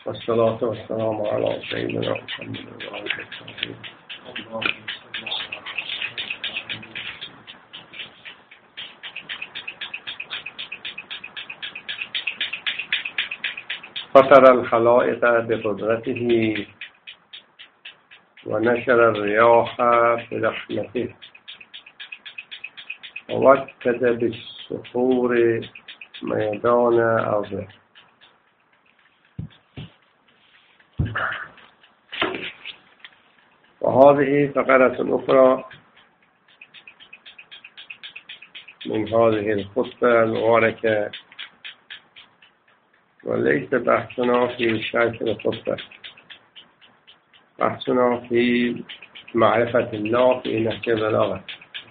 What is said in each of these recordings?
والصلاة والسلام على سيدنا محمد وعلى آله وصحبه. فطر الخلائق بقدرته ونشر الرياح برحمته ووكد بالصخور ميدان أرضه. وهذه فقرة أخرى من هذه الخطبة المباركة، وليس بحثنا في شرح الخطبة، بحثنا في معرفة الله في نهج البلاغة.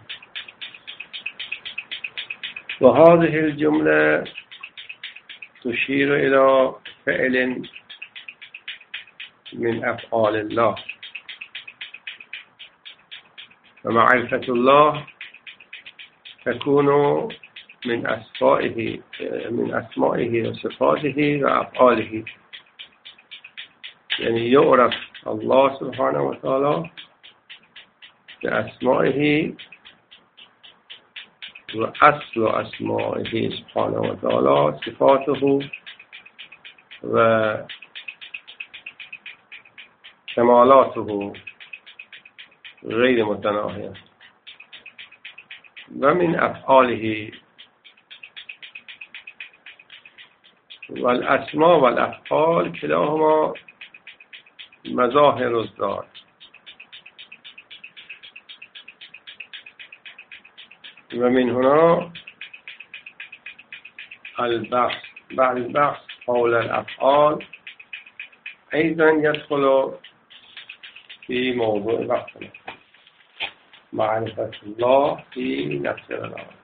وهذه الجملة تشير إلى فعل من أفعال الله، ومعرفة الله تكون من أسمائه وصفاته وأفعاله. يعني يعرف الله سبحانه وتعالى بأسمائه، وأصل أسمائه سبحانه وتعالى صفاته وكمالاته غير متناهية. ومن أفعاله، والأسماء والأفعال كلاهما مظاهر الذات. ومن هنا البحث بعد البحث حول الأفعال أيضا يدخل في موضوع بحثنا، معرفة الله في نفس الأمر.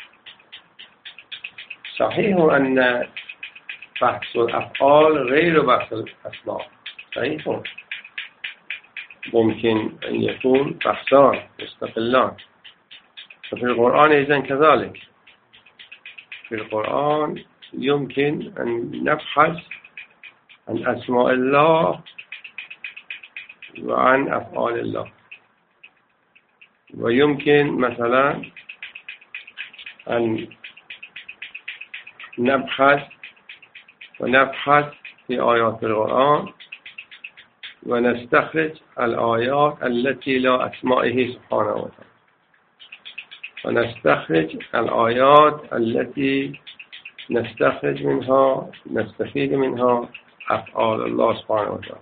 صحيح أن بحث الأفعال غير بحث الأسماء، صحيح، ممكن أن يكون بحثان مستقلان. وفي القرآن أيضا كذلك. في القرآن يمكن أن نبحث عن أسماء الله وعن أفعال الله، ويمكن مثلا أن نبحث في آيات القرآن ونستخرج الآيات التي لا أسمائه سبحانه وتعالى، ونستخرج الآيات التي نستفيد منها أفعال الله سبحانه وتعالى.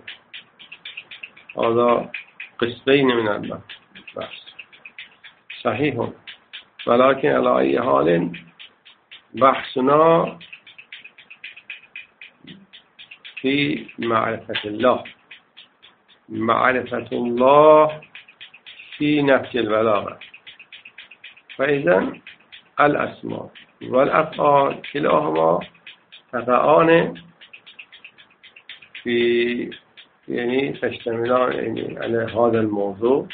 هذا قسمين من البحث، صحيح. ولكن على أي حال بحثنا في معرفة الله، معرفة الله في نفس البلاغة. فإذا الأسماء والأفعال كلاهما تقعان في تشتملان على هذا الموضوع،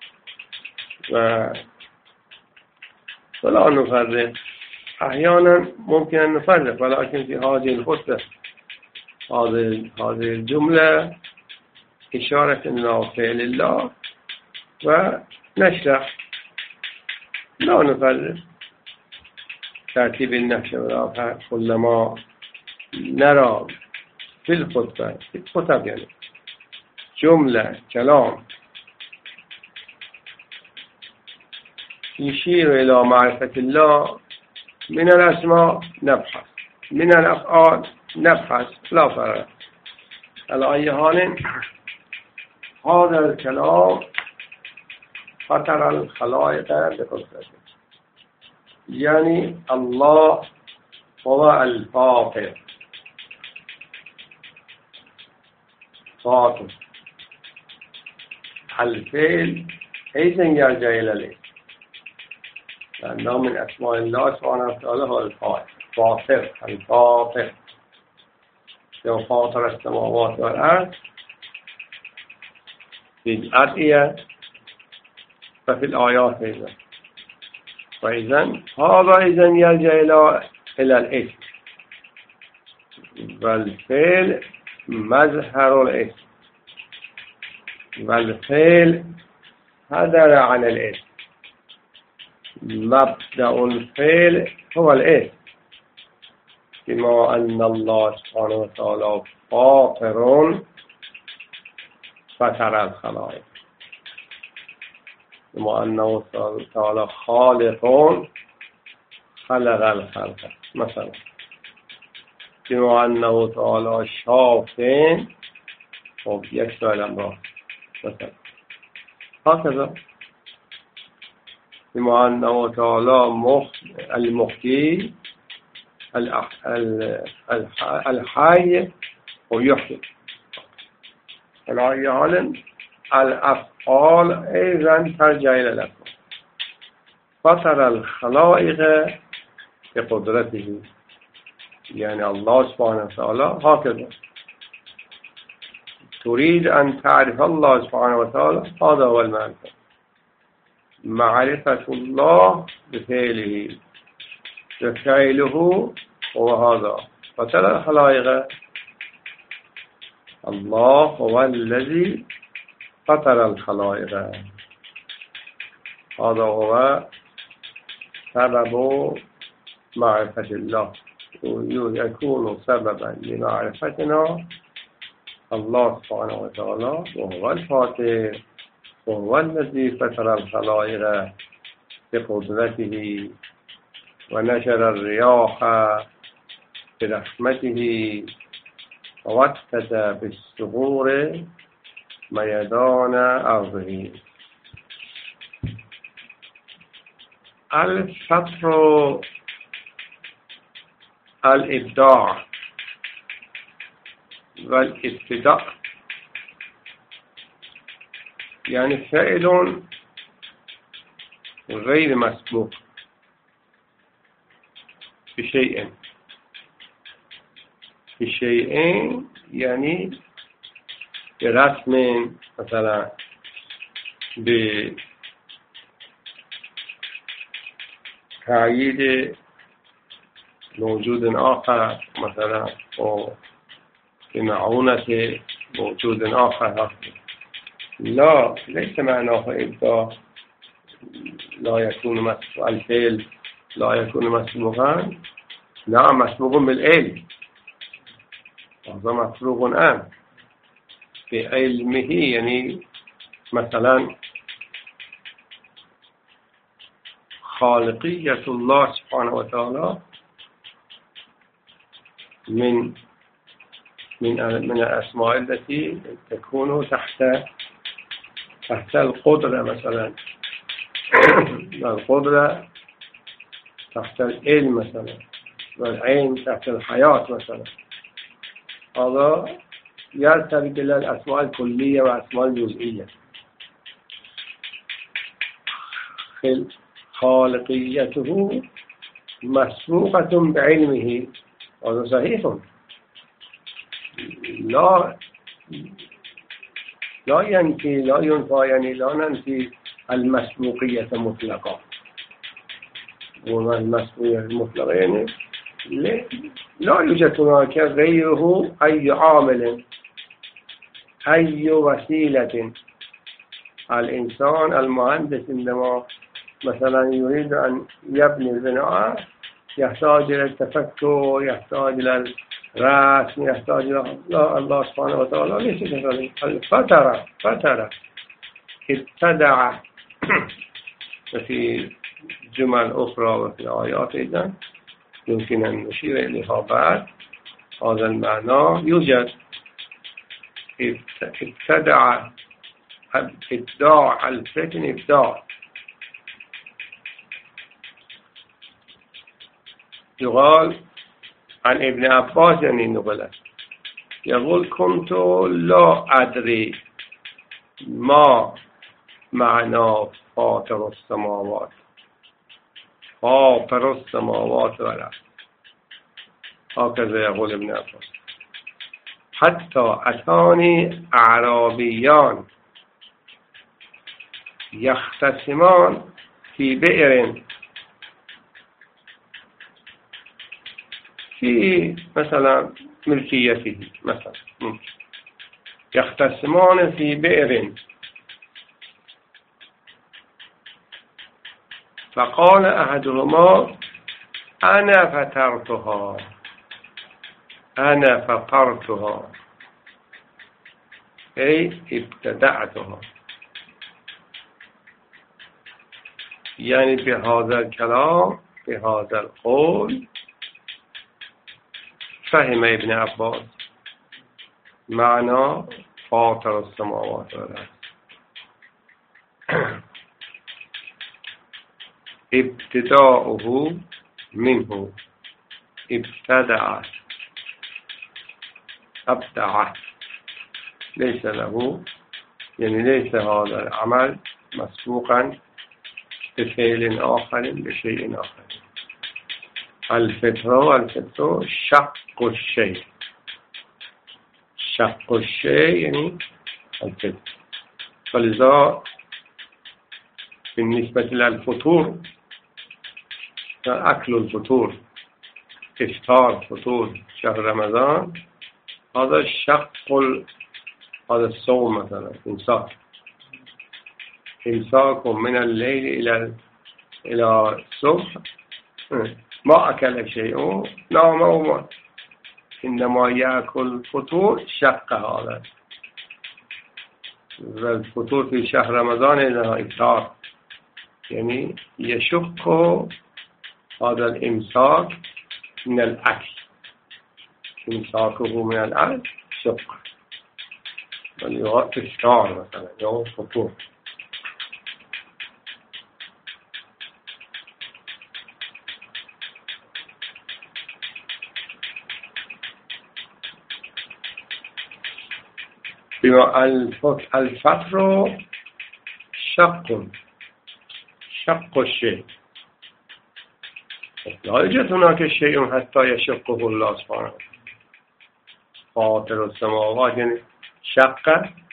ولا نفرق. أحيانا ممكن أن نفرق، ولكن في هذه الخطبة هذه الجملة إشارة إلى فعل الله، ونشرح لا نفرق. ترتيب النحو والآخر كلما نرى في الخطبة، في الخطب يعني جملة كلام يشير إلى معرفة الله، من الأسماء نبحث، من الأفعال نبحث، لا فرق. على أي حال هذا الكلام فطر الخلائق بقدرته، يعني الله هو الفاطر، فاطر. الفعل أيضا يرجع إلى الاسم، لأنه من أسماء الله سبحانه وتعالى هو الفاطر، الفاطر. يوم فاطر السماوات والأرض في الأدعية وفي الآيات أيضا. فإذا هذا يرجع إلى الاسم، والفعل مظهر الاسم والفعل هدر عن الاسم. مبدأ الفعل هو الاسم، بما أن الله سبحانه وتعالى فاطر فطر الخلائق، بما أنه تعالى خالق خلق الخلق، مثلا بما أنه تعالى شاف خب یک سوال امراه مثلا، هكذا بما أنه تعالى المحيي الحي ويحيي. على أي حال الأفعال أيضا ترجع إلى الأفعال. فطر الخلائق بقدرته، يعني الله سبحانه وتعالى هكذا. تريد أن تعرف الله سبحانه وتعالى، هذا هو المعرفة، معرفة الله بفعله، وفعله هو هذا. فطر الخلائق، الله هو الذي فطر الخلائق، هذا هو سبب معرفة الله، يكون سببا لمعرفتنا الله سبحانه وتعالى، وهو الفاطر، وهو الذي فطر الخلائق بقدرته ونشر الرياح برحمته ووسد بالصخور ميدان أرضه. الفطر الإبداع والابتداء، يعني فعل غير مسبوق بشيء يعني برسم، مثلا بتأييد موجود آخر، مثلا أو بمعونة موجود آخر. لا، ليس معناه إبداع لا يكون مسبوقا، الفعل لا يكون مسبوقا، نعم مسبوق بالعلم، هذا مفروغ عنه بعلمه. يعني مثلا خالقية الله سبحانه وتعالى من الأسماء التي تكون تحت القدرة، مثلا القدرة تحت العلم مثلا، والعين تحت الحياة مثلا. هذا يرتبط إلى الأسماء الكلية والأسماء الجزئية. خالقيته مسبوقة بعلمه، هذا صحيح. لا ينفي يعني لا ننفي المسبوقية مطلقا. وما المسبوقية المطلقة يعني لا يوجد هناك غيره أي عامل، أي وسيلة. الإنسان المهندس عندما مثلا يريد أن يبني البناء يحتاج إلى التفكر، يحتاج إلى الرسم، يحتاج إلى الله سبحانه وتعالى ليس كذلك. فترة ابتدع. وفي جمل أخرى وفي الآيات أيضا يمكن أن نشير إليها بعد. هذا المعنى يوجد. ابتدع، إبداع الفتن إبداع. يقال عن ابن عباس يعني نقله، يقول كنت لا أدري ما معنى فاطر السماوات والأرض، هكذا يقول ابن عباس. حتى أتاني أعرابيان يختصمان في بئر في مثلا ملكيته مثلا ممكن يختصمان في بئر فقال أحدهما أنا فطرتها أي ابتدعتها، يعني بهذا الكلام بهذا القول فهم ابن عباس معنى فاطر السماوات والأرض. ابتداؤه منه ابتدع أبدع، ليس له يعني ليس هذا العمل مسبوقا بفعل آخر بشيء آخر. الفطرة شق الشيء، شق الشيء يعني الفطر. فلذا بالنسبة للفطور أكل الفطور إفطار فطور شهر رمضان هذا هذا الصوم مثلا إمساك من الليل إلى الصبح ما أكل شيء نام ومات، إنما يأكل فطور شق هذا. والفطور في شهر رمضان إنها إفطار، يعني يشق هذا الإمساك من الأكل، إمساكه من الأكل شق، وليغطي إفطار مثلا يوم فطور. بما الفطر شق الشيء، لا يوجد هناك شيء حتى يشقه الله سبحانه. فاطر السماوات يعني شق،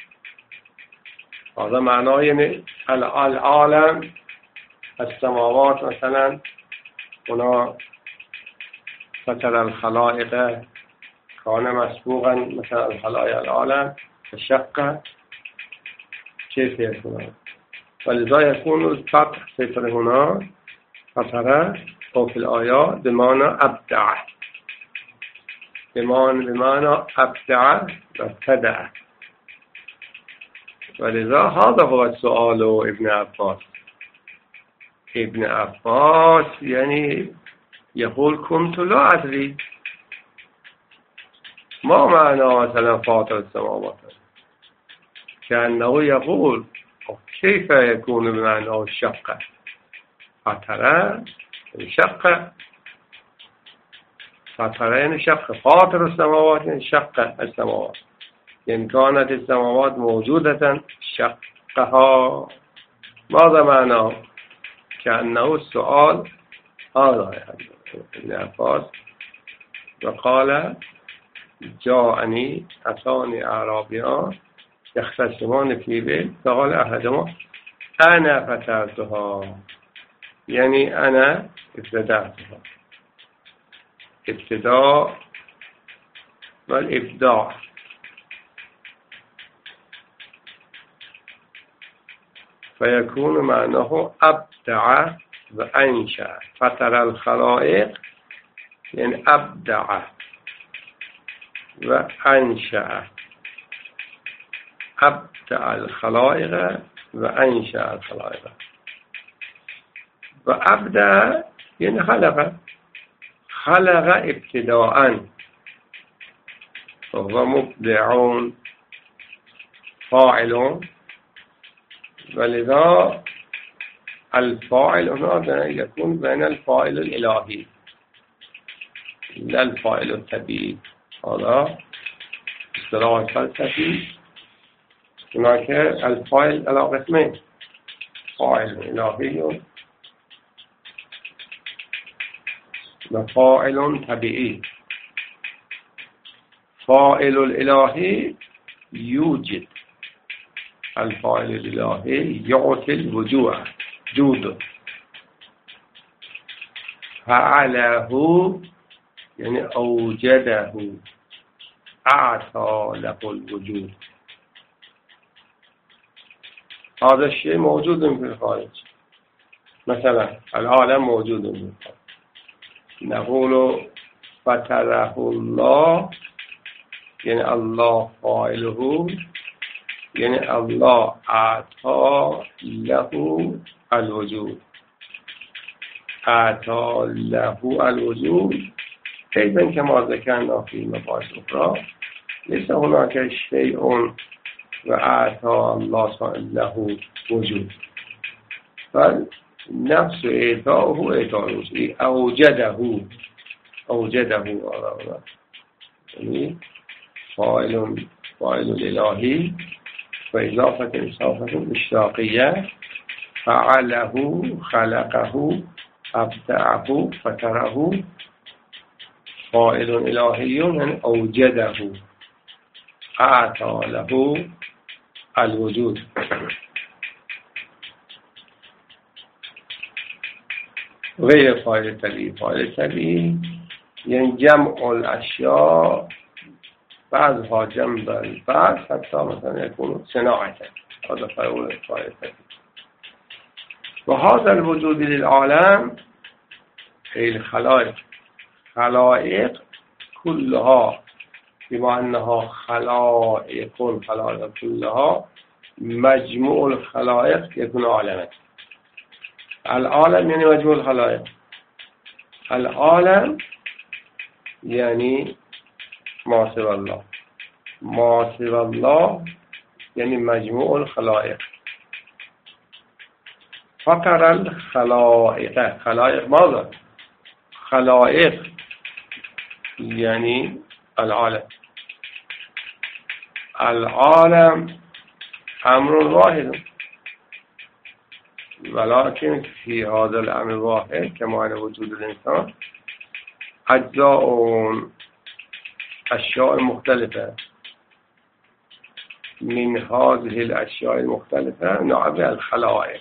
هذا معناه يعني العالم السماوات مثلا هنا فطر الخلائق كان مسبوقا مثلا الخلائق العالم الشقة كيف يكون؟ ولذا يكون الفطر فطر هنا فطر أو في الآيات بمعنى أبدع، بمعنى أبدع وابتدع. ولذا هذا هو السؤال ابن عباس. ابن عباس يعني يقول كنت لا أدري ما معنى مثلا فاطر السماوات، كأنه يقول كيف يكون بمعنى الشقة؟ فطر الشقة، فطرين شق، فاطر السماوات يعني شق السماوات، إن كانت السماوات موجودة شقها، ماذا معناه؟ كأنه السؤال هذا يعني ابن عباس. وقال جاءني أتاني أعرابيان يختصمان في بيت فقال أحدهما أنا فطرتها، يعني أنا ابتدعتها، ابتداء والإبداع. فيكون معناه أبدع وأنشأ. فطر الخلائق يعني أبدع وأنشأ، أبدع الخلائق وأنشأ الخلائق. وأبدع يعني خلق ابتداءً، فهو مبدع فاعل. ولذا الفاعل هنا يكون بين الفاعل الإلهي لا الفاعل الطبيعي. هذا اصطلاح فلسفي. هناك الفاعل على قسمين، فاعل إلهي وفاعل طبيعي. فاعل الإلهي يوجد، الفاعل الإلهي يعطي الوجوه جود، فعله یعنی اوجده، اعطا له الوجود. هذا الشيء موجود في الخارج، مثلا العالم موجود في الخارج. نقول فتره الله، یعنی الله فاعله، یعنی الله اعطا له الوجود. اعطا له الوجود كيف كما ذكرنا في مباحث أخرى، ليس هناك شيء وأعطى الله له وجود، بل نفس إعطاؤه إعطاء الوجود. أوجده يعني فاعل الإلهي وإضافة اشتراكية، فعله، خلقه، أبدعه، فتره. فاعل إلهي يعني أوجده، أعطى له الوجود. غير فاعل طبيعي. فاعل طبيعي يعني جمع الأشياء بعضها جنب البعض حتى مثلا يكون صناعة. هذا فاعل طبيعي. وهذا الوجود للعالم أي الخلائق. خلائق كلها بما أنها خلائق كلها، مجموع الخلائق يكون عالما. العالم يعني مجموع الخلائق. العالم يعني ما سوى الله. ما سوى الله يعني مجموع الخلائق. فقر الخلائق. خلائق ماذا؟ خلائق يعني العالم. العالم أمر واحد، ولكن في هذا الأمر الواحد كما أن وجود الإنسان أجزاء أشياء مختلفة. من هذه الأشياء المختلفة نعبر الخلائق.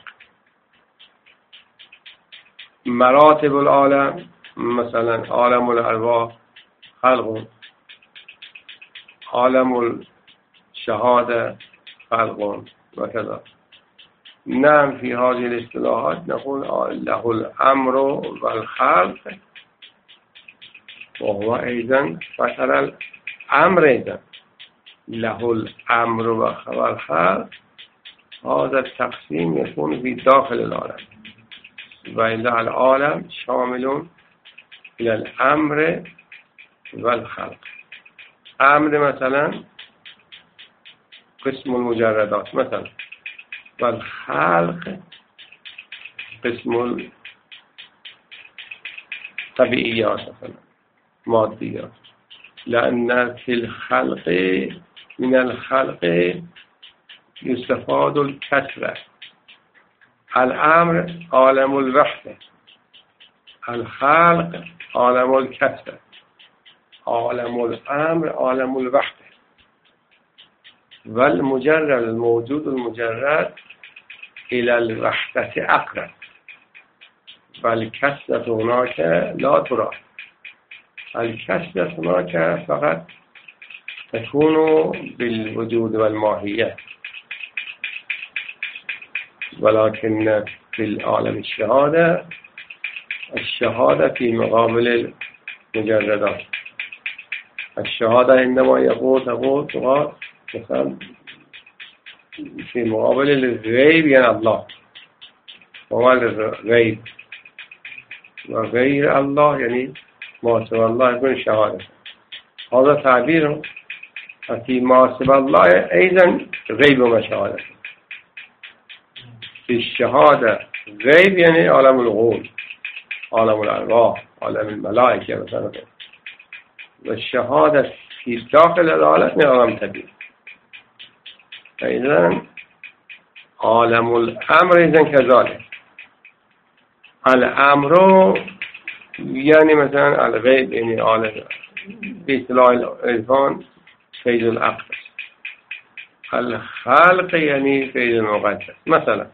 مراتب العالم مثلا عالم الأرواح خلق، عالم الشهادة خلق، وكذا. نعم في هذه الاصطلاحات نقول له الأمر والخلق، وهو أيضا فتر الأمر أيضا له الأمر والخلق. هذا التقسيم يكون في داخل العالم، وإن العالم شامل إلى الأمر والخلق. أمر مثلا قسم المجردات مثلا، والخلق قسم الطبيعيات مثلا، ماديات. لأن في الخلق من الخلق يستفاد الكثرة. الأمر عالم الوحدة، الخلق عالم الكثرة، عالم الأمر عالم الوحدة. والمجرد الموجود المجرد إلى الوحدة أقرب، فالكثرة هناك لا ترى. الكثرة هناك فقط تكون بالوجود والماهية، ولكن في العالم الشهادة في مقابل المجردات. الشهادة عندما تقول مثلا في مقابل الغيب يعني الله، وما الغيب وغير الله يعني ما سوى الله يكون شهادة. هذا تعبير. في ما سوى الله أيضا غيب وشهادة. في الشهادة غيب يعني عالم الغول، عالم الأرواح، عالم الملائكة مثلا. والشهادة في داخل العالم عالم طبيعي. فإذا عالم الأمر إذن كذلك. الأمر يعني مثلا الغيب يعني عالم بإصطلاح الإنسان فيض الأقدس. الخلق يعني فيض المقدس مثلا.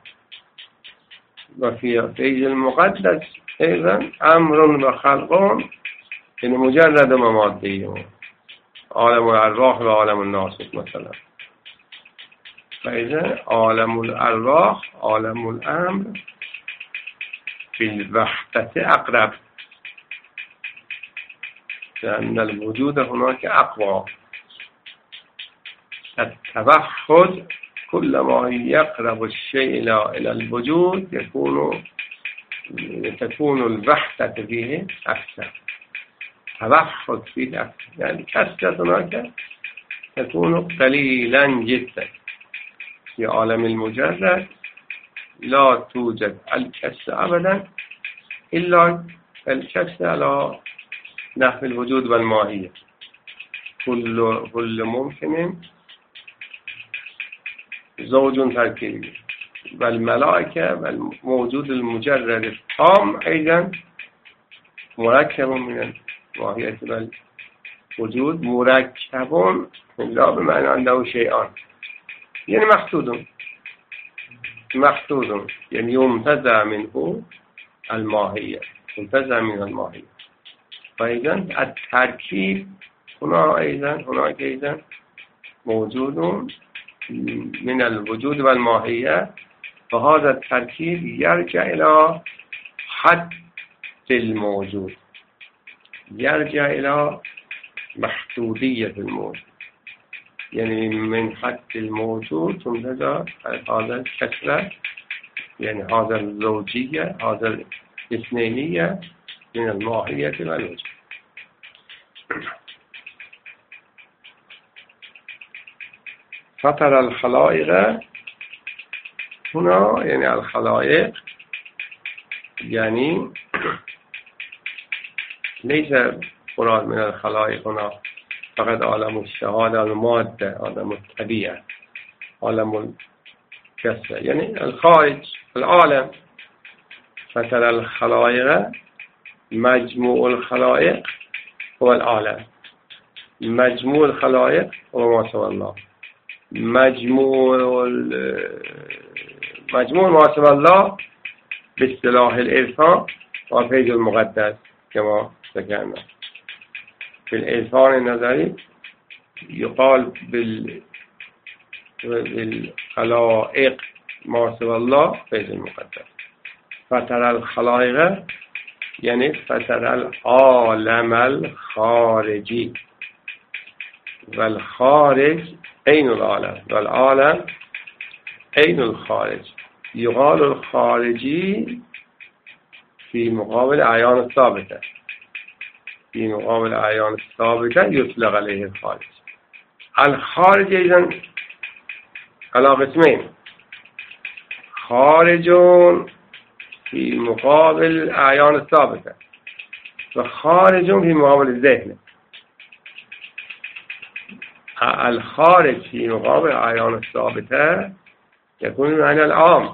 وفي فيض المقدس أيضا أمر وخلق یعنی مجرد و مادهی عالم الارواح و عالم الناسوت مثلا. فإذا عالم الارواح عالم الامر في الوحدة اقرب، لأن الوجود هناك أقوى. التوحد كلما يقرب الشيء إلى الوجود تكون الوحدة فيه أكثر، توحد فيه أكثر، يعني كثرة هناك تكون قليلا جدا. في عالم المجرد لا توجد الكسر أبدا إلا الكسر على نحو الوجود والماهية. كل ممكن زوج تركيبي، والملائكة والموجود المجرد التام أيضا مركب من الماهية والوجود، مركب لا بمعنى عنده شيئان، يعني محدود يعني يمتزع منه الماهية، يمتزع من الماهية. فإذا التركيب هناك أيضا موجود من الوجود والماهية، فهذا التركيب يرجع إلى حد الموجود، يرجع إلى محدودية الموجود، يعني من حد الموجود تنتزع هذا الكسرة، يعني هذا الزوجية، هذا الاثنينية من الماهية والوجود. فترى الخلائق هنا، يعني الخلائق يعني ليس مراد من الخلائق هنا فقط عالم الشهادة المادة، عالم الطبيعة، عالم الكسر، يعني الخارج العالم. فترى الخلائق مجموع الخلائق هو العالم، مجموع الخلائق هو ما سوى الله، مجموع ما سوى الله باصطلاح الإرفان وفيض المقدس كما ذكرنا. في الإرفان النظري يقال بالخلائق ما سوى الله فيض المقدس. فترى الخلائق يعني فترى العالم الخارجي، والخارج عين العالم والعالم عين الخارج. يقال الخارجي في مقابل أعيان الثابتة، في مقابل أعيان الثابتة يطلق عليه الخارج. الخارج إذن على قسمين: خارج في مقابل أعيان الثابتة، وخارج في مقابل الذهن. الخارج في مقابل أعيان الثابتة يكون معنى العام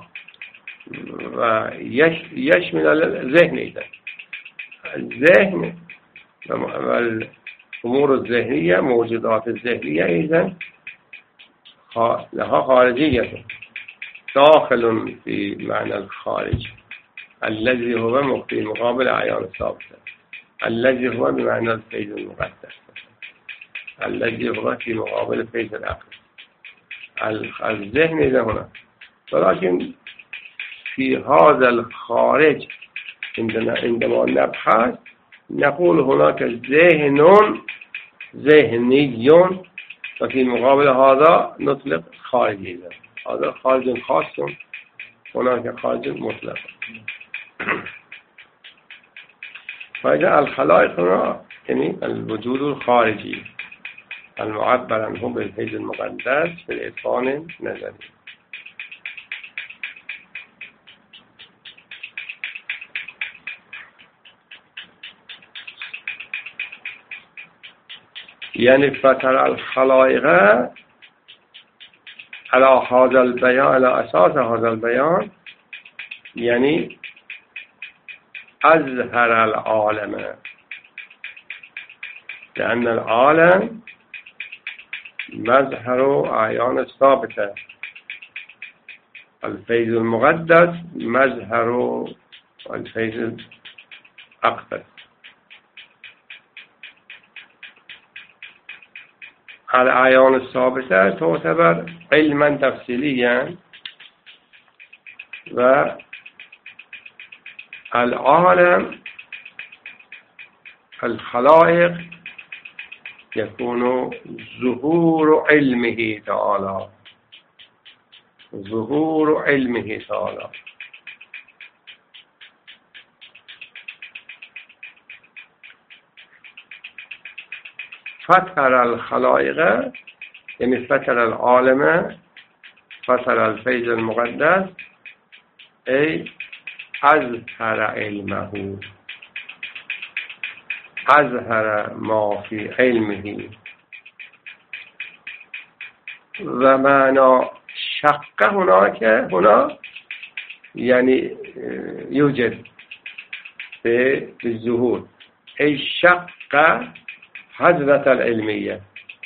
ويشمل الذهن. إذن الذهن والأمور الذهنية، موجودات الذهنية إذن لها خارجية، داخل في معنى الخارج الذي هو في مقابل أعيان الثابتة، الذي هو بمعنى الفيض المقدس، الذي هو في مقابل فيض العقل. الذهن إذا هنا، ولكن في هذا الخارج عندما نبحث نقول هناك ذهني، وفي مقابل هذا نطلق خارجي. هذا خارج خاص، هناك خارج مطلق. فإذا الخلائق هنا يعني الوجود الخارجي المعبر عنه بالفيض المقدس في الإرفان النظري. يعني فترى الخلائق على هذا البيان، على أساس هذا البيان، يعني أظهر العالم، لأن العالم مظهر أعيان الثابتة، الفيض المقدس مظهر الفيض الأقدس. الأعيان الثابتة تعتبر علما تفصيليا، والعالم الخلائق يكون ظهور علمه تعالى، ظهور علمه تعالى. فتر الخلائق يعني فتر العالم، فتر الفيض المقدس، أي أظهر علمه، أظهر ما في علمه. ومعنى شق هنا يعني يوجد بالظهور، أي شق حضرة العلمية،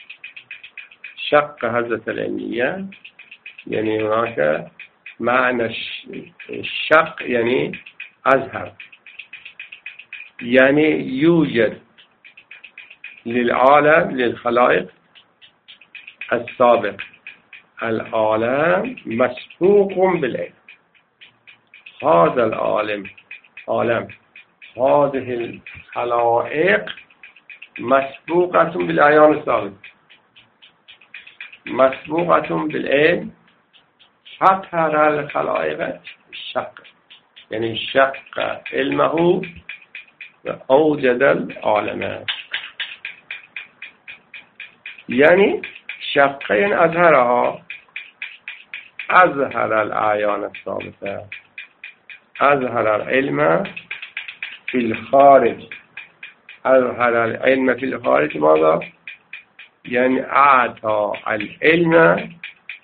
شق حضرة العلمية يعني هناك معنى الشق يعني أظهر، يعني يوجد للعالم للخلائق السابق العالم مسبوق بالعلم. هذا العالم عالم هذه الخلائق مسبوقة بالأعيان السابقة، مسبوقة بالعلم. فتر الخلائق الشق يعني شق علمه وأوجد العالم، يعني شقين أظهرها، أظهر الأعيان الثابتة، أظهر العلم في الخارج. أظهر العلم في الخارج ماذا؟ يعني أعطى العلم،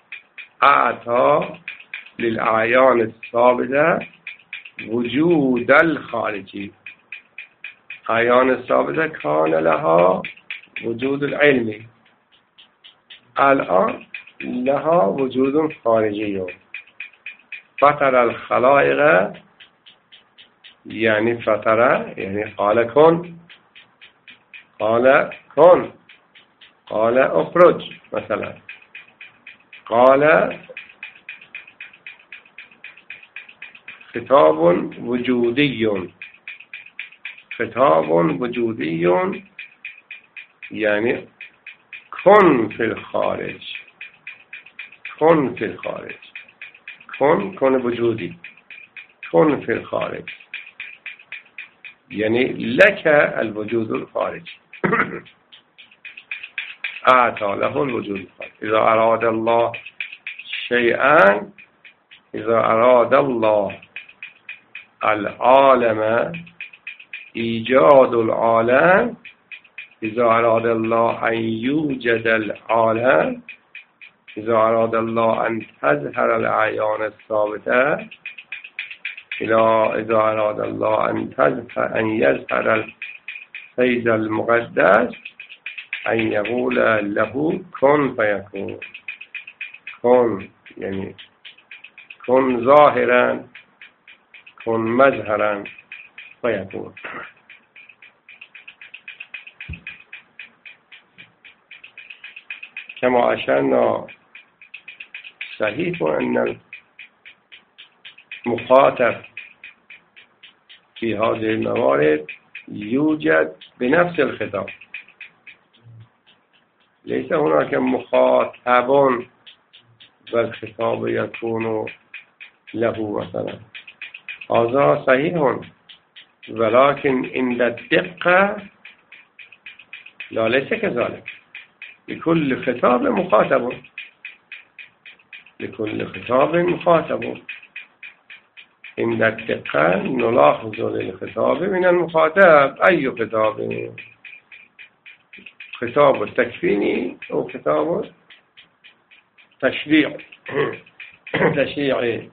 أعطى للأعيان الثابتة وجود الخارجي. أعيان الثابتة كان لها وجود العلمي، الآن لها وجود خارجي. فتر الخلائق يعني فتر يعني قال كن، قال كن، قال اخرج مثلا، قال خطاب وجودي، خطاب وجودي يعني كن في الخارج، كن في الخارج، كن وجودي، كن في الخارج يعني لك الوجود الخارجي. أعطى له الوجود الخارجي. إذا أراد الله شيئا، إذا أراد الله العالم إيجاد العالم، إذا أراد الله أن يوجد العالم، إذا أراد الله أن تظهر الأعيان الثابتة، إذا أراد الله أن يظهر الفيض المقدس، أن يقول له كن فيكون. كن يعني كن ظاهرا، كن مظهرا فيكون. كما أشرنا صحيح أن المخاطب في هذه الموارد يوجد بنفس الخطاب، ليس هناك مخاطب والخطاب يكون له مثلا. هذا صحيح، ولكن عند الدقة لا، ليس كذلك. لكل خطاب مخاطب، لكل خطاب مخاطب. عند الدقة نلاحظ للخطاب من المخاطب أي خطاب، خطاب التكفيني أو خطاب تشريع. تشريعي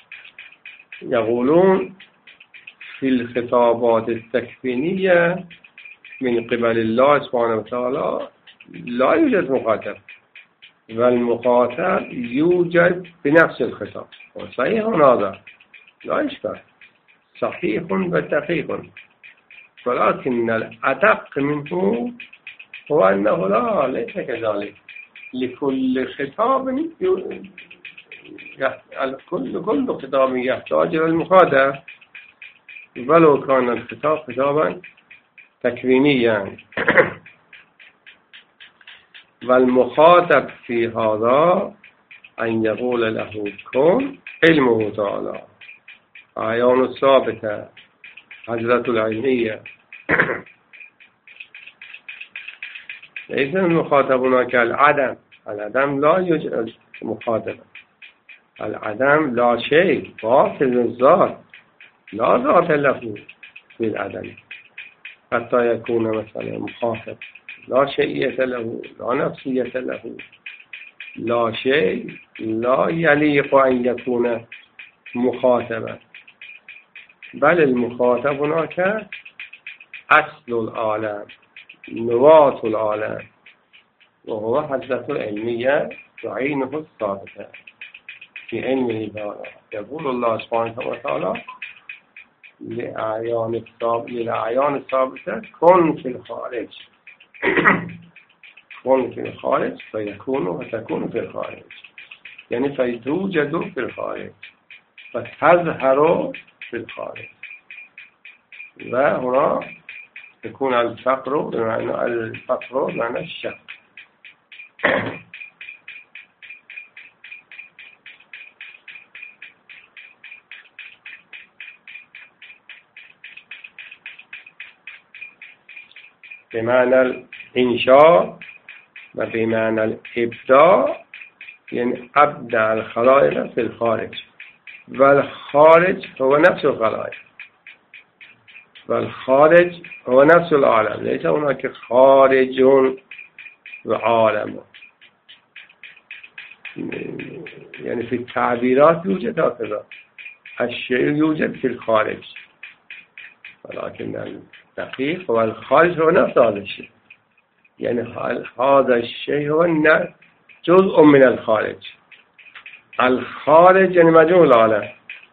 يقولون في الخطابات التكفينية من قبل الله سبحانه وتعالى لا يوجد مخاطب، والمخاطب يوجد بنفس الخطاب. وصحيح هذا لا إشكال، صحيح ودقيق، ولكن الأدق منه هو أنه لا ليس كذلك. لكل خطاب كل خطاب يحتاج إلى المخاطب، ولو كان الخطاب خطابا تكوينيا. والمخاطب في هذا أن يقول له كن علمه تعالى، أعيان الثابتة، حضرة العلمية. ليس المخاطب هناك العدم. العدم لا يوجد مخاطب. العدم لا شيء، باطل الذات، لا ذات له في العدم حتى يكون مثلا مخاطب. لا شيئية له، لا نفسية له، لا شيء لا يليق أن يكون مخاطبا. بل المخاطب هناك أصل العالم، نواة العالم، وهو حضرة العلمية وعينه الثابتة في علمه تعالى. يقول الله سبحانه وتعالى للأعيان الثابتة كن في الخارج. كن في الخارج فيكون وتكون في الخارج، يعني فتوجد في الخارج فتظهر في الخارج. وهنا يكون الفقر بمعنى الشك. بمعنى الإنشاء وبمعنى الإبداع، يعني أبدع الخلائق في الخارج، والخارج هو نفس الخلائق، والخارج هو نفس العالم. ليس هناك خارج وعالم. يعني في التعبيرات يوجد هكذا، الشيء يوجد في الخارج، ولكن الدقيق هو الخارج هو نفس هذا الشيء. يعني هذا الشيء هو جزء من الخارج. الخارج يعني مجموع العالم،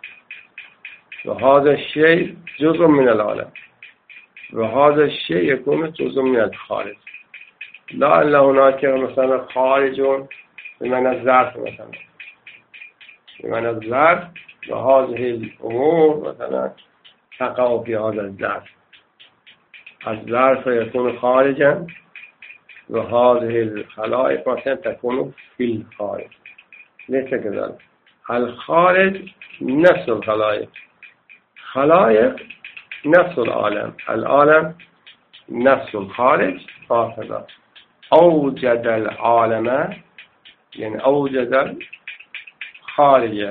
وهذا الشيء جزء من العالم، وهذا الشيء يكون جزء من الخارج. لا أن هناك مثلا خارج بمعنى الظرف، مثلا بمعنى الظرف، وهذه الأمور مثلا تقع في هذا الظرف. الظرف يكون خارجا، وهذه الخلائق مثلا تكون في الخارج. ليس كذلك. الخارج نفس الخلائق، خلائق نفس العالم، العالم نفس الخارج. هكذا أوجد العالم، يعني أوجد الخارج،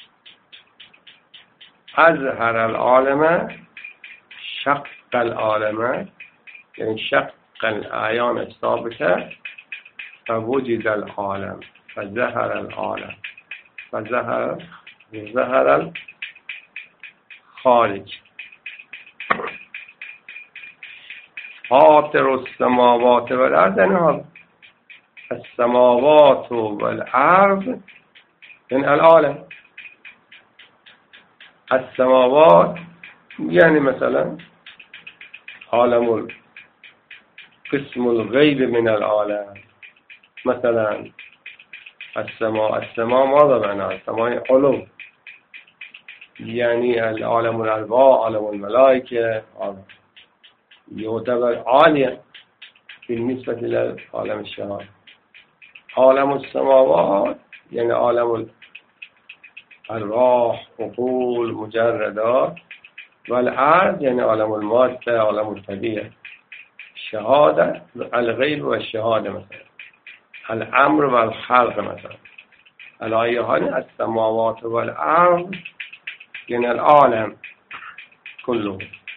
أظهر العالم، شق العالم، يعني شق الأعيان الثابتة، فوجد العالم، فظهر العالم، فظهر الخارج. فاطر السماوات والأرض، السماوات والأرض يعني العالم. السماوات يعني مثلا عالم قسم الغيب من العالم. مثلا السماء ماذا معنى؟ السماء علو، يعني العالم الأربعة، عالم الملائكة يعتبر عالية بالنسبة إلى عالم الشهادة. عالم السماوات يعني عالم الأرواح، عقول، مجردات، والأرض يعني عالم المادة، عالم الطبيعة. الشهادة الغيب والشهادة، مثلا الأمر والخلق. مثلا الآية السماوات والأرض يعني العالم كله.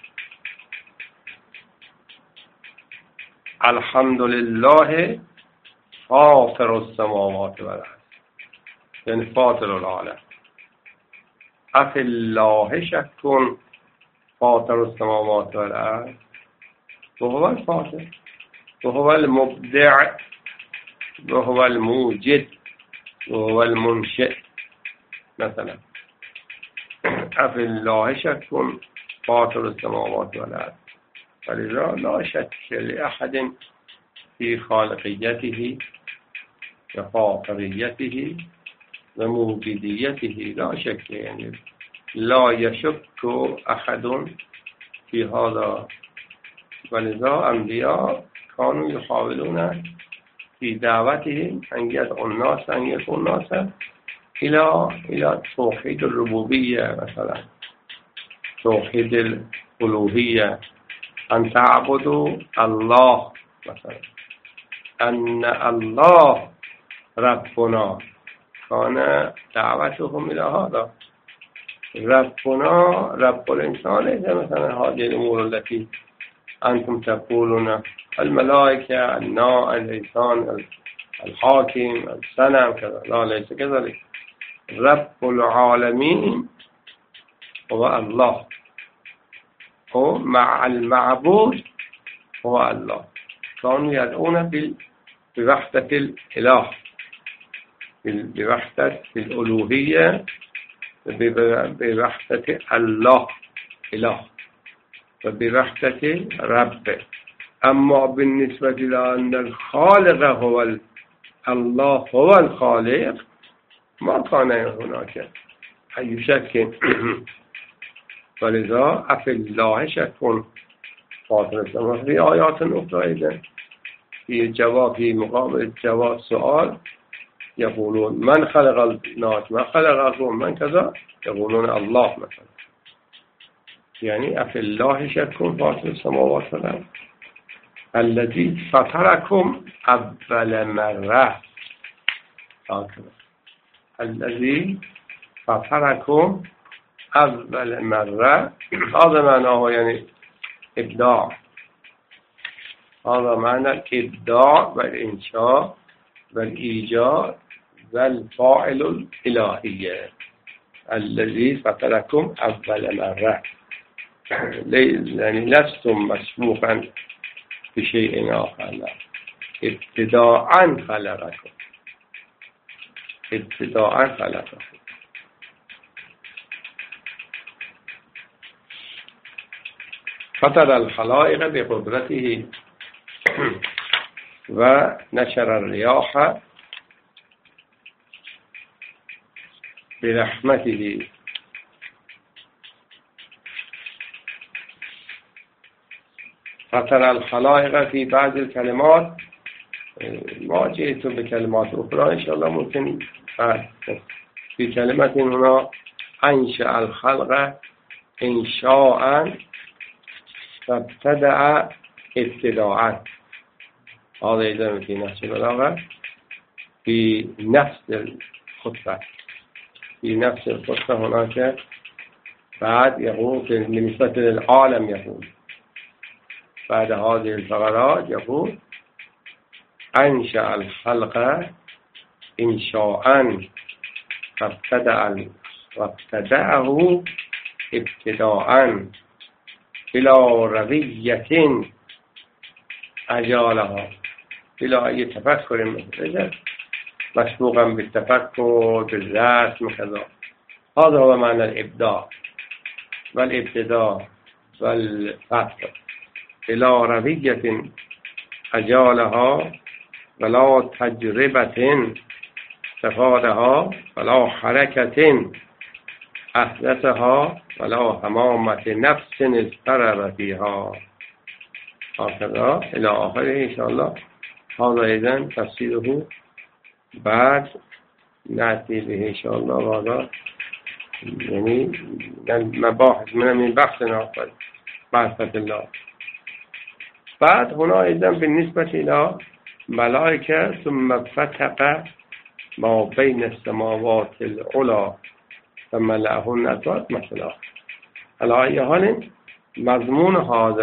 الحمد لله فاطر السماوات والأرض يعني فاطر العالم. أفي الله شك فاطر السماوات والأرض، وهو الفاطر، وهو المبدع، وهو الموجد، وهو المنشئ. مثلا أفي الله شك فاطر السماوات والأرض. فلذا لا شك لأحد في خالقيته وفاطريته وموجوديته لا شك، يعني لا يشك أحد في هذا. ولذا أنبياء كانوا يحاولون في دعوتهم أن يدعوا الناس أن يدعوا الناس إلى توحيد الربوبية، مثلا توحيد الألوهية، أن تعبدوا الله، مثلا أن الله ربنا. كان دعوتهم إلى هذا. ربنا رب الإنسان ليس مثلا هذه الأمور التي أنتم تقولون الملائكة، الإنسان، الحاكم، السنم كذا. لا، ليس كذلك. رب العالمين هو الله، هو مع المعبود هو الله. كانوا يدعون بوحدة الإله، بوحدة الألوهية، بوحدة الله إله، وبوحدة رب. أما بالنسبة إلى أن الخالق هو الله هو الخالق، ما كان هناك أي شك. ولذا أفي الله شك فاطر السماوات. في آيات أخرى أيضا في مقابل جواب سؤال يقولون من خلق الناس، من خلقكم، من كذا، يقولون الله مثلا. يعني أفي الله شك فاطر السماوات والأرض الذي فطركم أول مرة. الذي فطركم أول مرة، هذا معناه يعني إبداع. هذا معنى الإبداع والإنشاء والإيجاد والفاعل الإلهية. الذي فطركم أول مرة، يعني لستم مسبوقا بشيء آخر، لا، ابتداء خلقكم، ابتداء خلقكم. فطر الخلائق بقدرته ونشر الرياح برحمته. فطر الخلائق في بعض الكلمات، ما جئت بكلمات أخرى إن شاء الله ممكن في كلمة هنا أنشأ الخلق إنشاء فابتدأ ابتداء. هذا إذا في نفس البلاغة، في نفس الخطبة، في نفس الخطبة هناك بعد يقول بالنسبة للعالم، يقول بعد هذه الفقرات يقول أنشأ الخلق إنشاء فابتدأه ابتداء بلا روية أجالها، بلا أي تفكر مثل مسبوقا بالتفكر بالرسم كذا. هذا هو معنى الإبداع والابتداء والفتح. بلا روية أجالها ولا تجربة استفادها ولا حركة أحدثها ولا همامة نفس اضطرب فيها. هكذا إلى آخره إن شاء الله. هذا إذن تفسيره بعد نأتي به إن شاء الله. وهذا يعني مباحث من بحثنا معرفة الله. بعد هنا إذن بالنسبة إلى ملائكة ثم فتق ما بين السماوات العلى فملأهن أسوات مثلا. على أي حال مضمون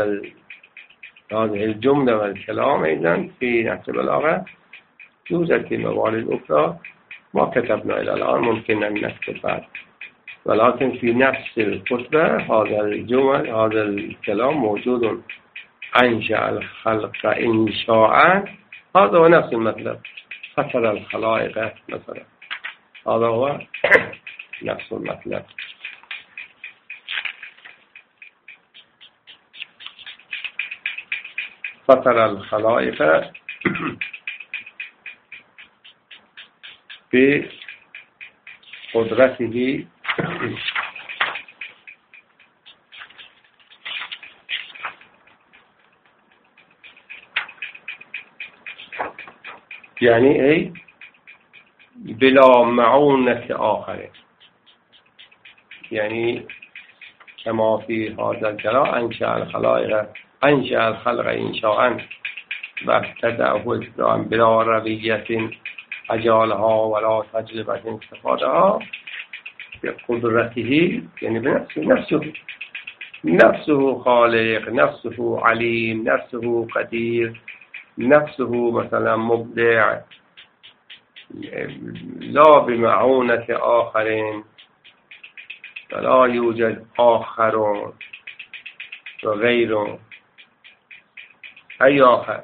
هذه الجملة والكلام إذن في نفس البلاغة يوجد في موارد أخرى ما كتبنا إلى الآن، ممكن أن نكتب بعد، ولكن في نفس الخطبة هذا الجمل هذا الكلام موجود. أنشأ الخلق إنشاء، هذا هو نفس المطلب. فطر الخلائق مثلا، هذا هو نفس المطلب. فطر الخلائق به قدرته یعنی ای بلا معونت آخره، یعنی كما في هذا الجلاء انشأ الخلق انشاء و ابتدأه ابتداء بلا رویت اجالها ولا تجربة استفادها بقدرته، یعنی نفسه خالق، نفسه علیم، نفسه قدیر، نفسه مثلا مبدع، لا بمعونة آخرین ولا يوجد آخر و غیر أي آخر،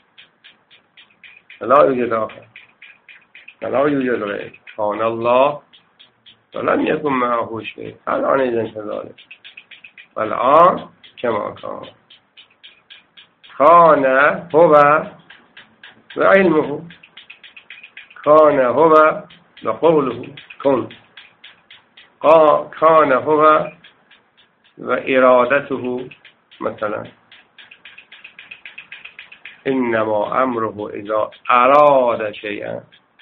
لا يوجد آخر ولا يوجد غير، كان الله ولم يكن معه شيء. الآن إذن كذلك، والآن كما كان هو وعلمه، كان هو وقوله كن، كان هو وإرادته مثلا، إنما أمره إذا أراد شيئا،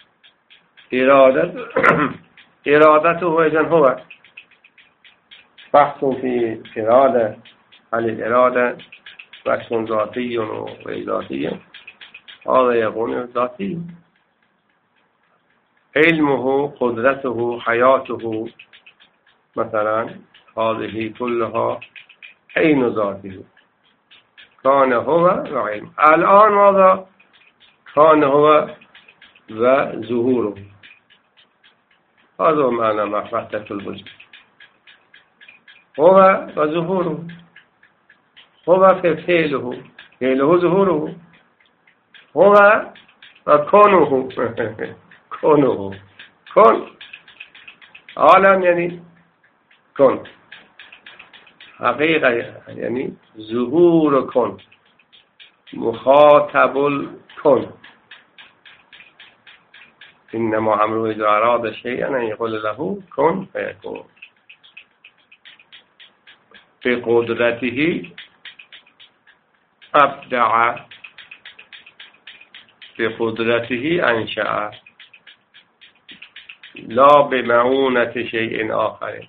إرادته إذن هو بحث في إرادة، هل الإرادة بحث ذاتي وغير ذاتي؟ هذا يكون ذاتي. علمه، قدرته، حياته مثلا، هذه كلها عين ذاته، كان هو وعلم. الآن ماذا؟ كان هو وظهوره، هذا معنى وحدة الوجود، هو وظهوره، هو في فعله ظهوره، هو وكونه كونه كن، عالم يعني كن، حقيقة يعني ظهور كن، مخاطب الكن، إنما أمره إذا أراد شيئا أن يقول له كن فيكون. بقدرته أبدع، بقدرته أنشأ، لا بمعونة شيء آخر.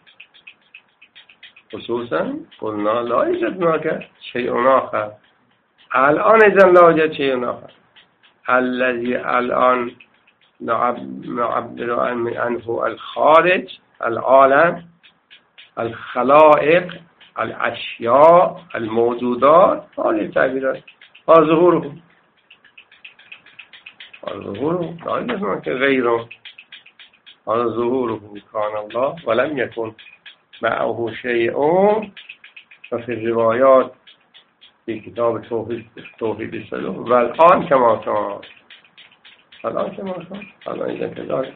خصوصا قلنا لا يوجد هناك شيء آخر، الآن إذن لا يوجد شيء آخر. الذي الآن نعبر عنه الخارج، العالم، الخلائق، الأشياء، الموجودات، هذه تعبيرات، هذا ظهوره، لا يوجد هناك غيره، هذا ظهوره، كان الله ولم يكن معه شيء. وفي الروايات في كتاب توحید السلوك والآن كما كان، الآن كما كان، الآن إذا كذلك.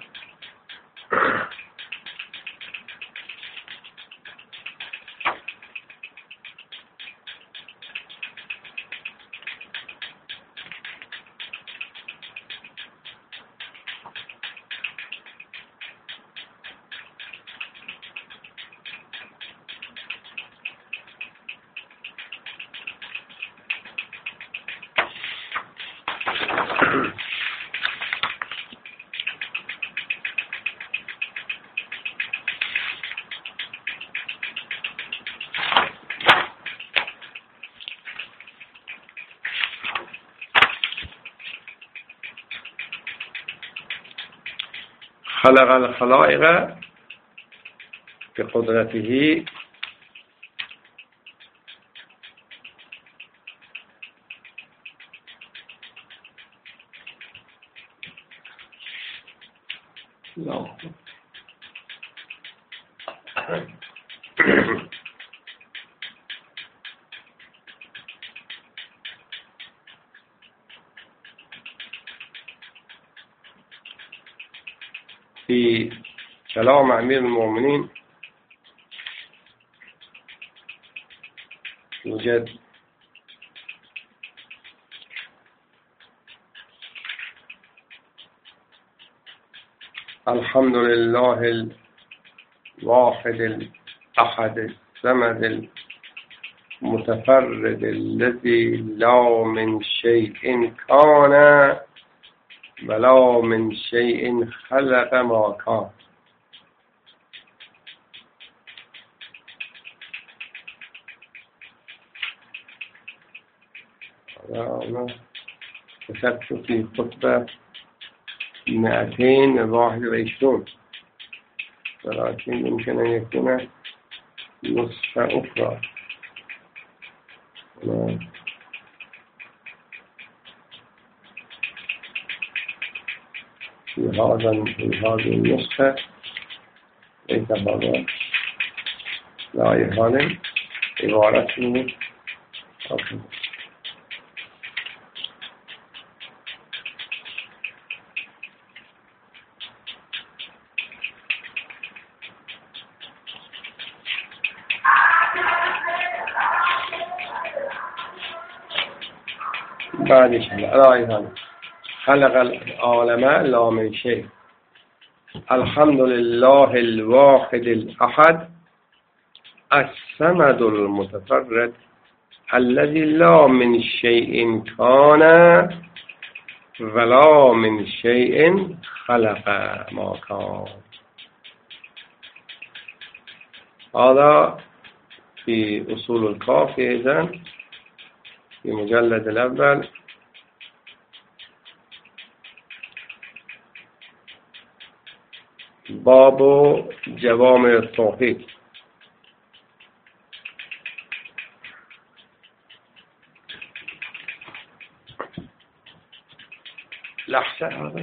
خلق الخلائق بقدرته لا في كلام أمير المؤمنين يوجد الحمد لله الواحد الأحد الصمد المتفرد الذي لا من شيء كان ولا من شيء خلق ما كان. أنا كتبت في خطبة 221 ولكن يمكن أن يكون نسخة أخرى. في هذه النسخة ليس هذا لا يهان عبارته بعدش لا يهان خلق العالم لا من شيء. الحمد لله الواحد الأحد الصمد المتفرد الذي لا من شيء كان ولا من شيء خلق ما كان. هذا في أصول الكافي إذن في مجلد الأول باب جوامع التوحيد. لحظة هذا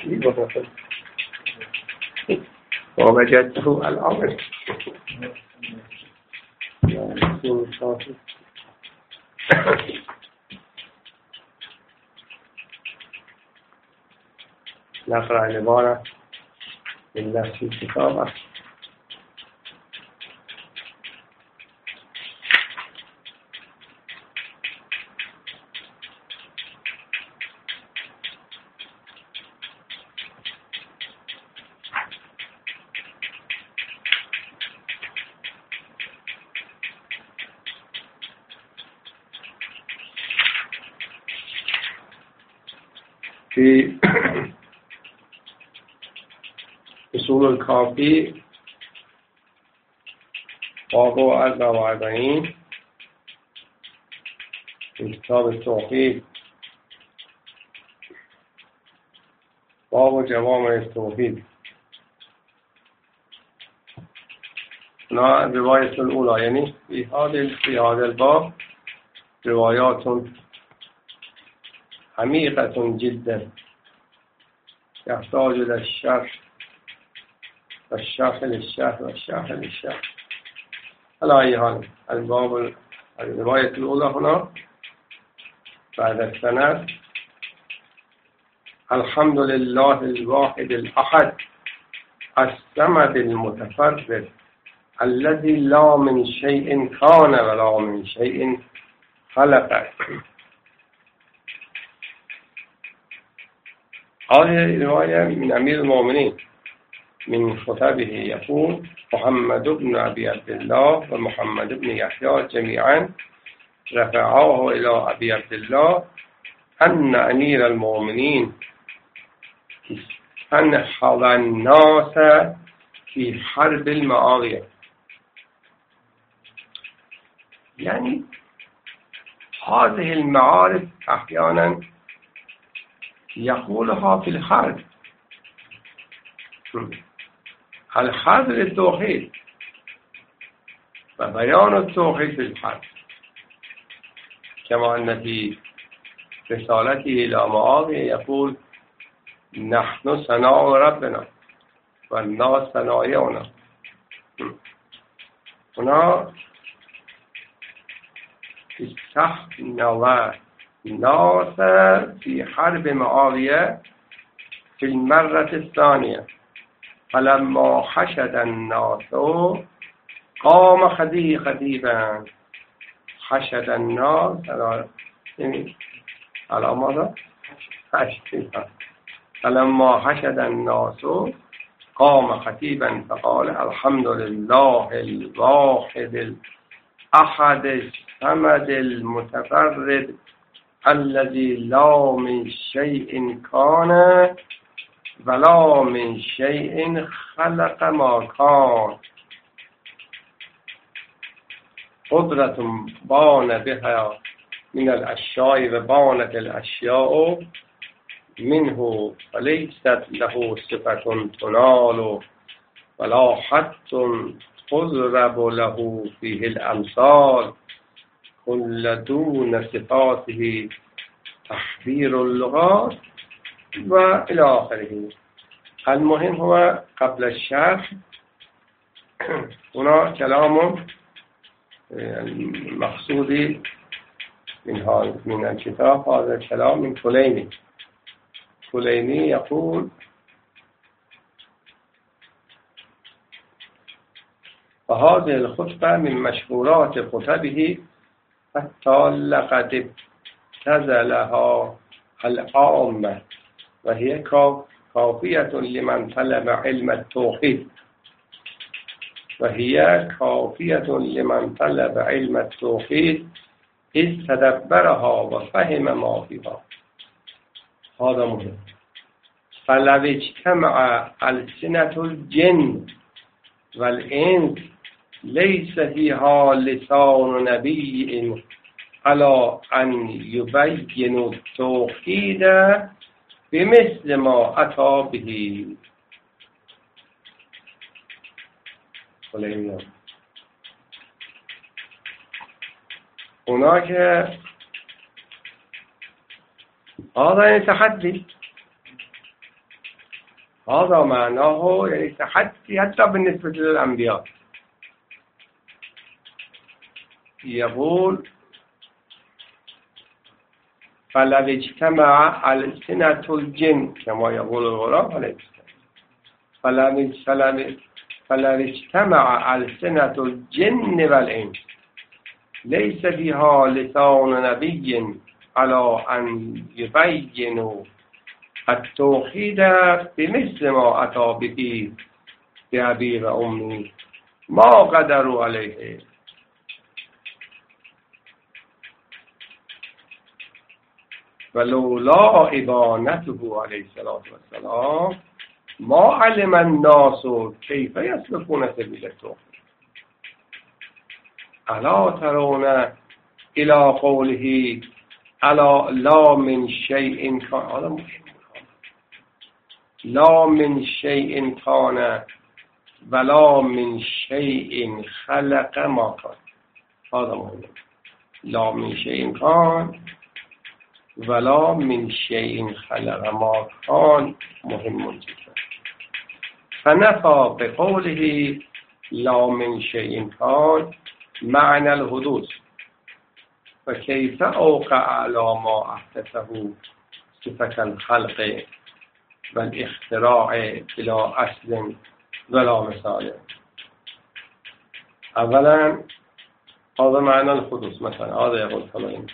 ووجدته الأمر نقرأ العبارة من نفس الكتاب. في اصول الكافي باب 44 في كتاب التوحيد باب جوامع التوحيد. الرواية الأولى يعني في هذا الباب روايات عميقة جدا يحتاج إلى الشرح والشرح للشرح والشرح للشرح. على أي حال الباب الرواية الأولى هنا بعد السند: الحمد لله الواحد الأحد الصمد المتفرد الذي لا من شيء كان ولا من شيء خلق. هذه رواية من أمير المؤمنين من خطبه يقول: محمد بن أبي عبد الله ومحمد بن يحيى جميعا رفعاه إلى أبي عبد الله أن أمير المؤمنين أنحض الناس في حرب المعاوية. يعني هذه المعارف أحيانا يقولها في الحرب، الحرب للتوحيد وبيان التوحيد في الحرب، كما أن في رسالته إلى معاوية يقول: نحن صناع ربنا والناس صنايعنا. هنا استحنوا الناس في حرب معاوية في المرة الثانية، فلما حشد الناس قام خطيبا. حشد الناس على ماذا؟ فلما حشد الناس قام خطيبا فقال: الحمد لله الواحد الأحد الصمد المتفرد الذي لا من شيء كان ولا من شيء خلق ما كان. قدرة بان بها من الأشياء وبانت الأشياء منه وليست له صفة تنال ولا حد تضرب له فيه الأمثال كل دون صفاته تحبير اللغات وإلى آخره. المهم هو قبل الشرح هنا كلام مقصودي من الكتاب. هذا الكلام من كليني يقول: وهذه الخطبة من مشهورات خطبه حتى لقد ابتذلها العامة وهي كافية لمن طلب علم التوحيد إذ تدبرها وفهم ما فيها. هذا مهم. فلو اجتمع ألسنة الجن والإنس ليس فيها لسان نبي على أن يبين التوحيد بمثل ما أتى به. هناك هذا تحدي هذا معناه يعني تحدي حتى بالنسبة للأنبياء. يقول فلو اجتمع ألسنة الجن كما يقول الغراب عليه السلام فلو اجتمع ألسنة الجن والإنس ليس بها لسان نبي على أن يبينوا التوحيد بمثل ما أتى به بأبي وأمي ما قدروا عليه. ولولا إبانته عليه الصلاة والسلام ما علم الناس كيف يسلكون سبيل التوحيد. ألا ترون إلى قوله ألا لا من شيء كان لا من شيء كان ولا من شيء خلق ما كان. هذا مهم. لا من شيء كان ولا من شيء خلق ما كان مهم جدا. فنفى بقوله لا من شيء كان معنى الحدوث. فكيف أوقع على ما أحدثه صفة الخلق والاختراع بلا أصل ولا مثال. أولا هذا معنى الحدوث. مثلا هذا يقول فلان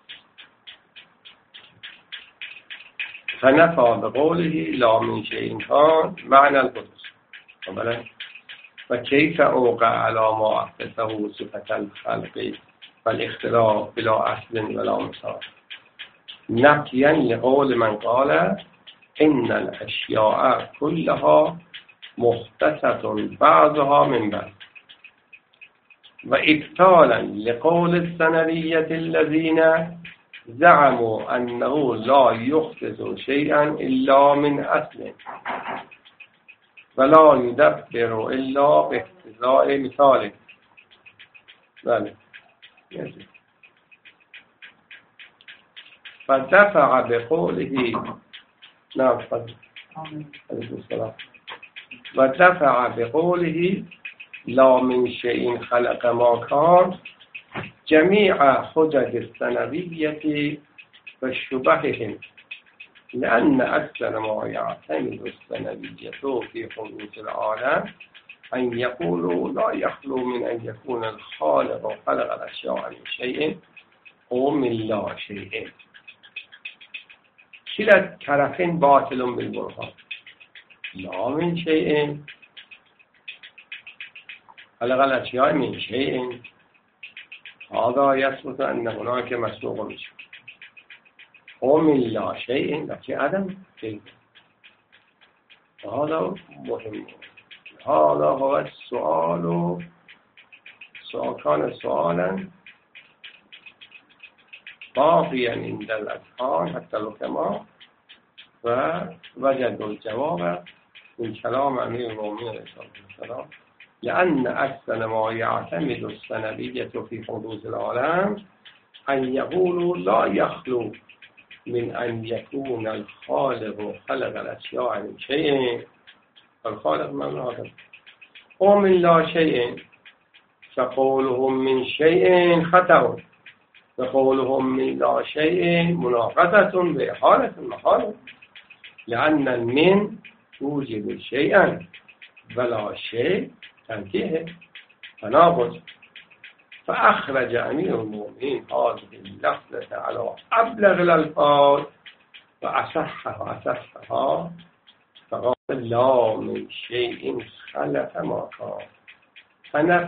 فنفى بقوله لا من شيء كان معنى الحدوث. أولا وكيف أوقع على ما أحدثه صفة الخلق والاختراع بلا أصل ولا مثال. نفيا لقول من قال إن الأشياء كلها مختصة بعضها من بعض. وإبطالا لقول الثنوية الذين زعموا أنه لا يختص شيئا إلا من أصل ولا يدبر إلا باقتضاء مثاله. بله فدفع بقوله نعم ودفع بقوله لا من شيء خلق ما كان جميع حجج الثنوية وشبههم، لأن أكثر ما يعتمد الثنوية في حدوث العالم أن يقولوا لا يخلو من أن يكون الخالق خلق الأشياء من شيء أو من لا شيء. كلا الطرفين باطل بالبرهان. لا من شيء خلق الأشياء من شيء هذا يثبت أن هناك مسلوق مشكل ومن لا شيء لكن عدم شيء. هذا مهم. هذا هو السؤال. كان سؤالا باقيا عند الأذهان حتى الحكماء ووجدوا الجواب من كلام أمير المؤمنين عليه الصلاة والسلام، لأن أكثر ما يعتمد الثنوية في حدوث العالم أن يقولوا لا يخلو من أن يكون الخالق خلق الأشياء من شيء. الخالق من هذا ومن لا شيء. فقولهم من شيء خطأ وقولهم من لا شيء مناقضة بحالة المحال، لأن من توجب شيئا ولا شيء تنتهي تناقض. فأخرج أمير المؤمنين هذه اللفظة على أبلغ الألفاظ وأصحها فقال لا من شيء خلق ما كان.